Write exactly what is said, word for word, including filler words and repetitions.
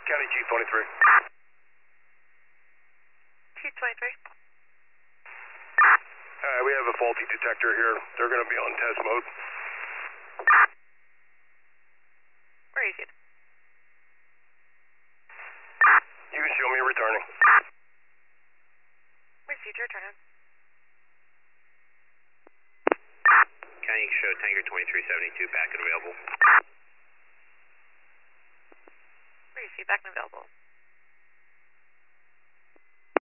County Chief twenty-three. Chief twenty-three. Uh, we have a faulty detector here. They're going to be on test mode. Where is it? You can show me returning. Received your turn. County show Tanker twenty-three seventy-two back and available. Received back and available.